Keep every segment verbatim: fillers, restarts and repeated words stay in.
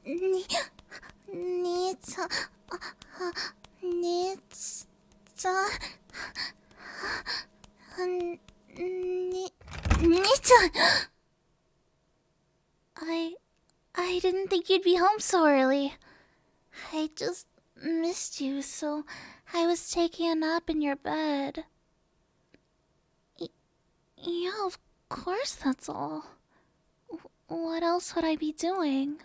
に、兄ちゃん、あ、兄ちゃん、に、兄ちゃん。I, I didn't think you'd be home so early. I just missed you, so I was taking a nap in your bed. Y- yeah, of course, that's all. W- what else would I be doing?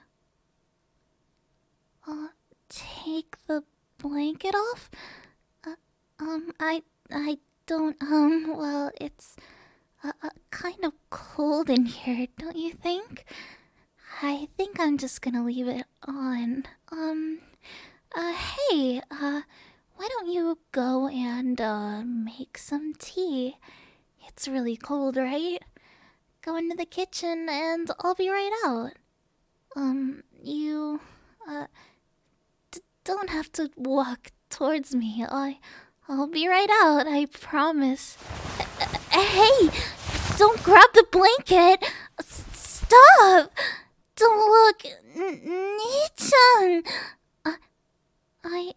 Uh, take the blanket off? Uh, um, I, I don't, um, well, it's uh, uh, kind of cold in here, don't you think? I think I'm just gonna leave it on. Um, uh, hey, uh, why don't you go and, uh, make some tea? It's really cold, right? Go into the kitchen and I'll be right out. Um, you, uh, d- don't have to walk towards me. I, I'll be right out, I promise. Uh, hey! Don't grab the blanket! S- stop! Don't look! Nii-chan! Uh, I...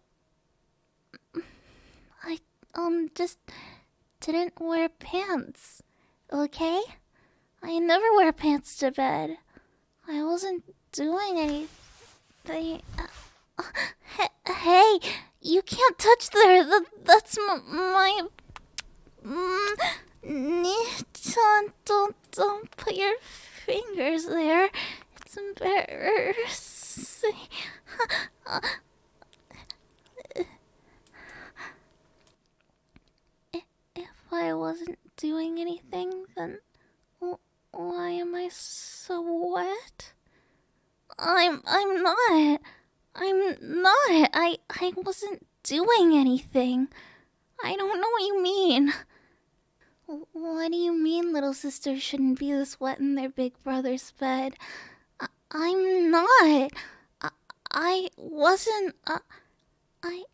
I, um, just didn't wear pants, okay? I never wear pants to bed. I wasn't doing anything. Uh, uh, hey, you can't touch there. That, that's m- my... Mm, Nii-chan, don't, don't put your fingers there. It's embarrassing. Uh, if I wasn't doing anything, then why am I so wet? I'm I'm not. I'm not. I I wasn't doing anything. I don't know what you mean. What do you mean little sisters shouldn't be this wet in their big brother's bed? I, I'm not. I, I wasn't. Uh, I.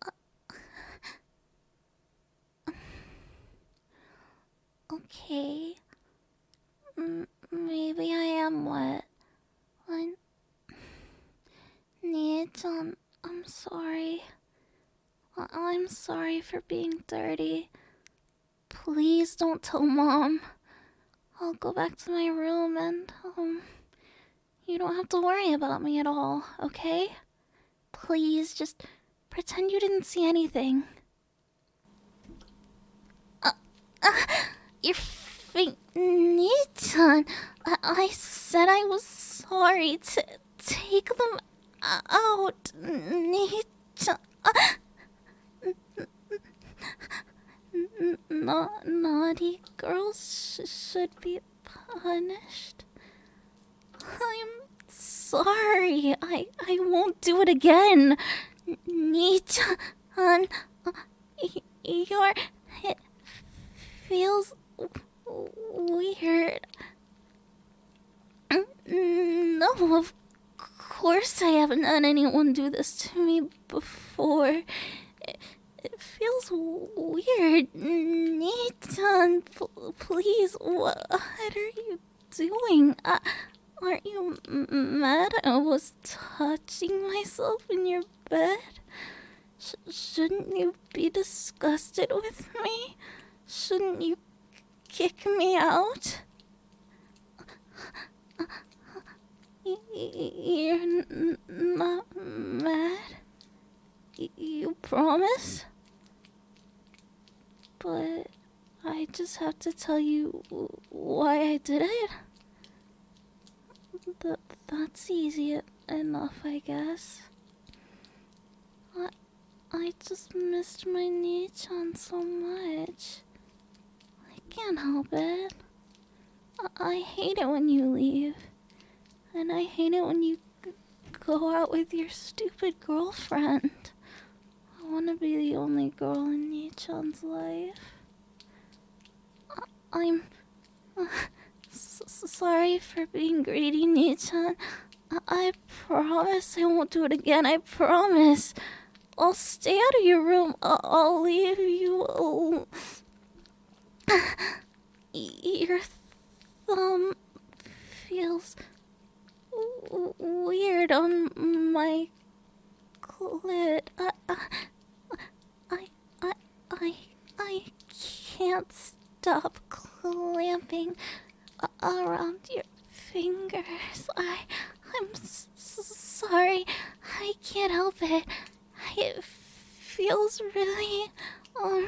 Uh, okay. M- maybe I am wet. I... Nii-chan, I'm sorry. I- I'm sorry for being dirty. Please don't tell Mom. I'll go back to my room and, um, you don't have to worry about me at all, okay? Please, just pretend you didn't see anything. Uh, uh, your fin- Nii-chan, I-, I said I was sorry to take them out, Nii-chan. Uh, Na- naughty girls sh- should be punished. I'm sorry. I I won't do it again. Nii-chan, uh, y- your it feels weird. No, of course I haven't had anyone do this to me before. It, it feels weird. Nii-chan, p- please, what are you doing? Uh, aren't you m- mad I was touching myself in your bed? Sh- shouldn't you be disgusted with me? Shouldn't you kick me out? Y- You're n- not mad? Y- You promise? But I just have to tell you why I did it. Th- that's easy enough, I guess. I, I just missed my Nii-chan so much. I can't help it. I, I hate it when you leave. And I hate it when you g- go out with your stupid girlfriend. I want to be the only girl in Nii-chan's life. I- I'm uh, s- sorry for being greedy, Nii-chan. I-, I promise I won't do it again. I promise. I'll stay out of your room. I- I'll leave you alone. Your thumb feels w- weird. hard on my clit. I, I, I, I, I can't stop clamping around your fingers. I, I'm s sorry. I can't help it. It feels really, um,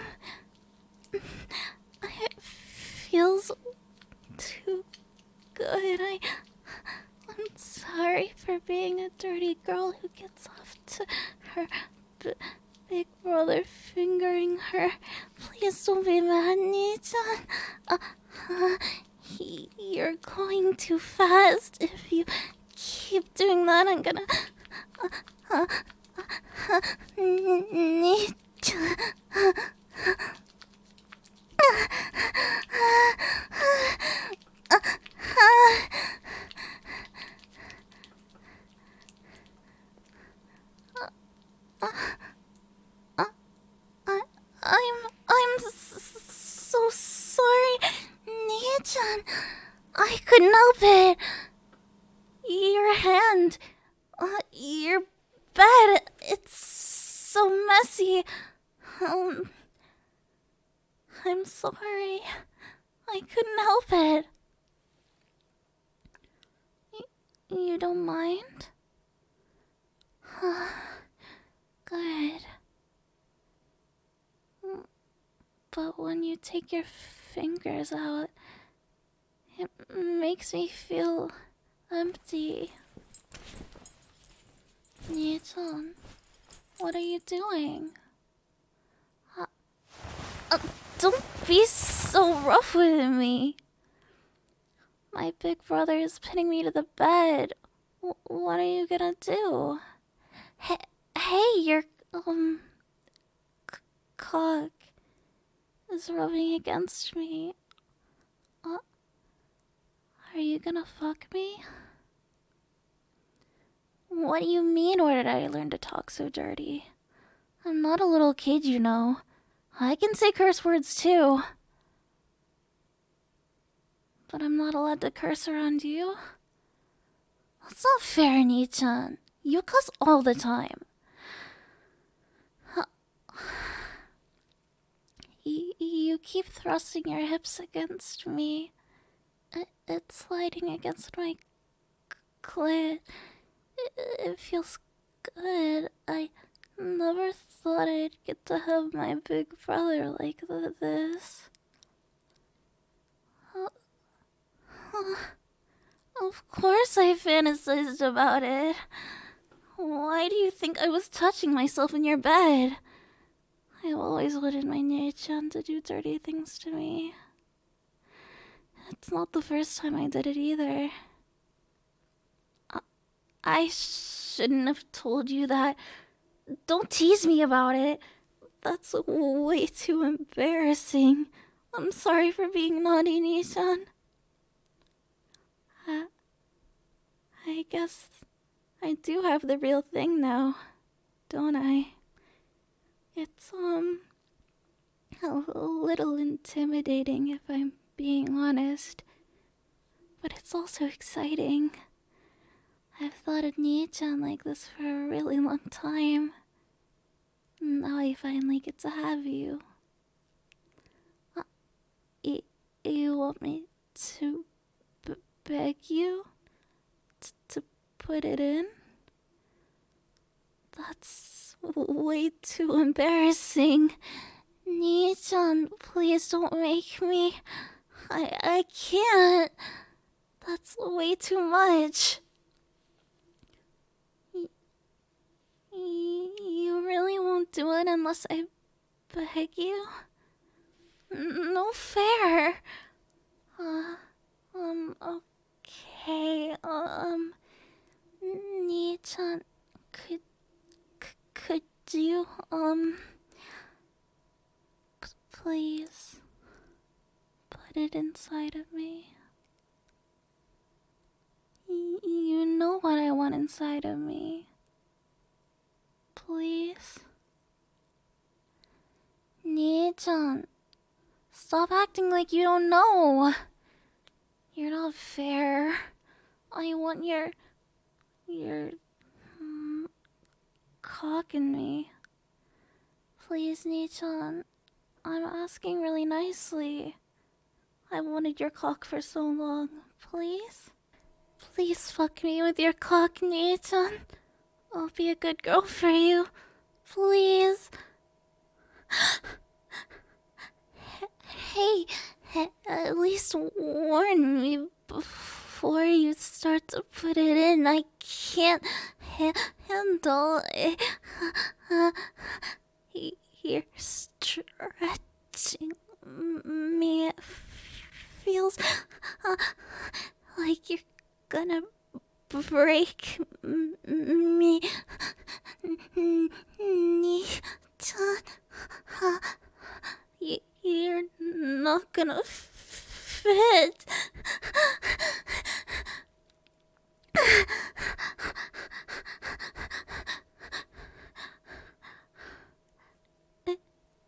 it feels too good. I, I'm sorry for being a dirty girl who gets off to her b big brother fingering her. Please don't be mad, Nii-chan. Uh, uh, he, you're going too fast. If you keep doing that, I'm gonna... Uh, uh, uh, Nii-chan... I'm I'm so sorry, Nii-chan. I couldn't help it. Your hand, uh, your bed, it's so messy. Um, I'm sorry. I couldn't help it. Y you don't mind? Good. But when you take your fingers out, it makes me feel empty. Nii-chan, what are you doing? Uh, uh, don't be so rough with me. My big brother is pinning me to the bed. W what are you gonna do? Hey, hey, your um c cock is rubbing against me. Uh, are you gonna fuck me? What do you mean, where did I learn to talk so dirty? I'm not a little kid, you know. I can say curse words too. But I'm not allowed to curse around you? That's not fair, Nii-chan. You cuss all the time. You, you keep thrusting your hips against me. It, it's sliding against my clit. It, it feels good. I never thought I'd get to have my big brother like this. Uh, uh, of course I fantasized about it. Why do you think I was touching myself in your bed? I always wanted my Nii-chan to do dirty things to me. It's not the first time I did it either. I, I shouldn't have told you that. Don't tease me about it. That's way too embarrassing. I'm sorry for being naughty, Nii-chan. Uh, I guess I do have the real thing now, don't I? It's, um, a little intimidating if I'm being honest, but it's also exciting. I've thought of Nii-chan like this for a really long time. Now I finally get to have you. Uh, y you want me to b beg you t to put it in? That's way too embarrassing. Nii-chan, please don't make me. I I can't. That's way too much. Y you really won't do it unless I beg you? No fair. Uh, um, okay, um, Nii-chan, could, could you, um, please put it inside of me? Y you know what I want inside of me. Please? Nii-chan, stop acting like you don't know. You're not fair. I want your... your cock in me. Please, Nichan. I'm asking really nicely. I wanted your cock for so long. Please? Please fuck me with your cock, Nichan. I'll be a good girl for you. Please. Hey, hey, at least warn me before you start to put it in. I can't ha handle it. You're stretching me. It feels uh, like you're gonna break me. Nichan. You're not gonna fit. It,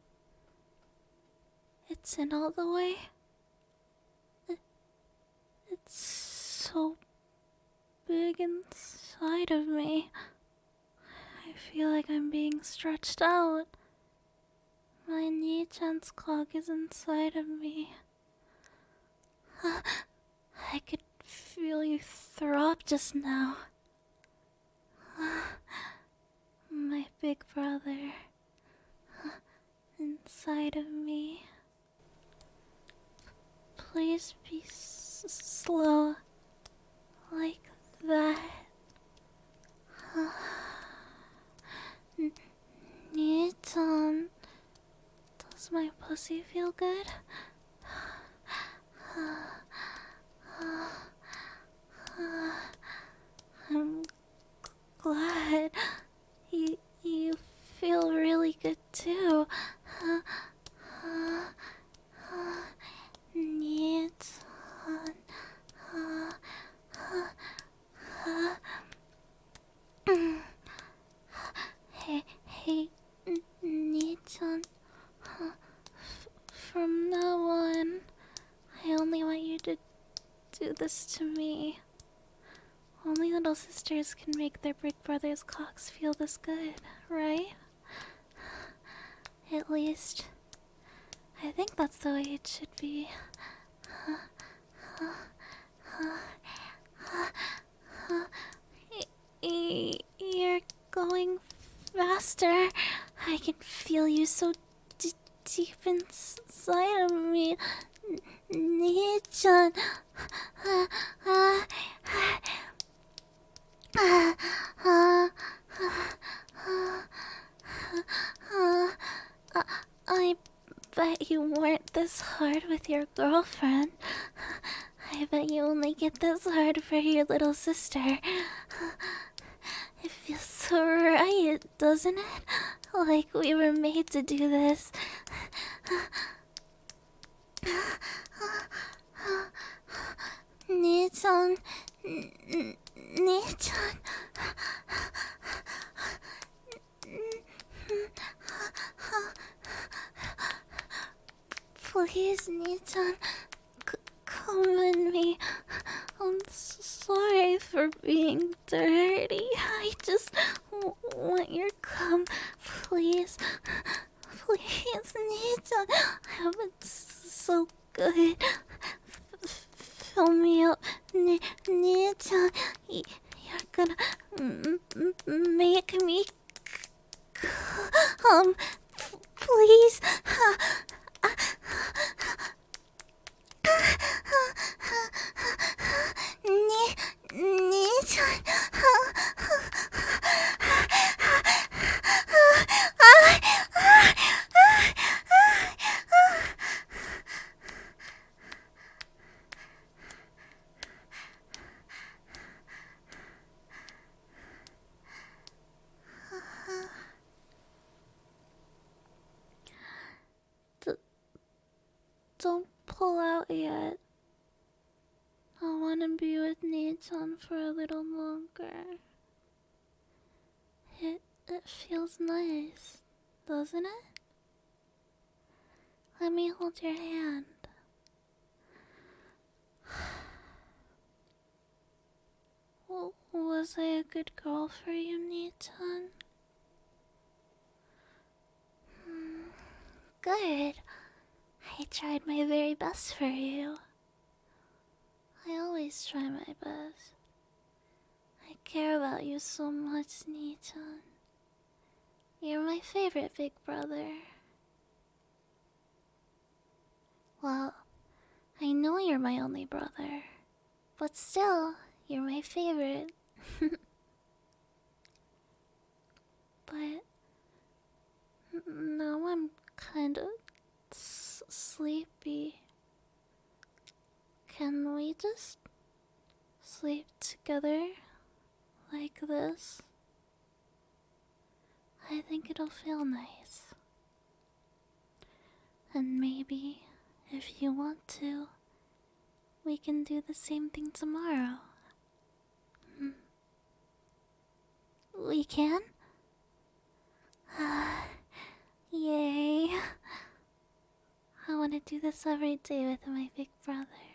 it's in all the way. It, it's so big inside of me. I feel like I'm being stretched out. My Nichan's cock is inside of me. Uh, I could feel you throb just now. Uh, my big brother. Uh, inside of me. Please be s slow. Like that. Uh, Nichan. Does my pussy feel good? I'm glad. You, you feel really good too. Nichan. Hey, hey, Nichan. From now on, I only want you to do this to me. Only little sisters can make their big brother's cocks feel this good, right? At least, I think that's the way it should be. You're going faster. I can feel you so d deep inside of me. Nichan. I bet you weren't this hard with your girlfriend. I bet you only get this hard for your little sister. It feels so right, doesn't it? Like we were made to do this. Nichan. Nichan. Please, Nichan. Come in me. I'm sorry for being dirty. I just w want your cum. Please. Please, Nichan. Oh, it's so good. F fill me up. N Nichan. You're gonna m m make me come. Please. Nichan. Don't pull out yet. I want to be with Nichan for a little longer. It, it feels nice, doesn't it? Let me hold your hand. Was I a good girl for you, Nichan? Good. I tried my very best for you. I always try my best. I care about you so much, Nii-chan. You're my favorite big brother. Well, I know you're my only brother, but still, you're my favorite. But now I'm kind of s sleepy. Can we just sleep together like this? I think it'll feel nice. And maybe, if you want to, we can do the same thing tomorrow. Hmm. We can? Yay. I want to do this every day with my big brother.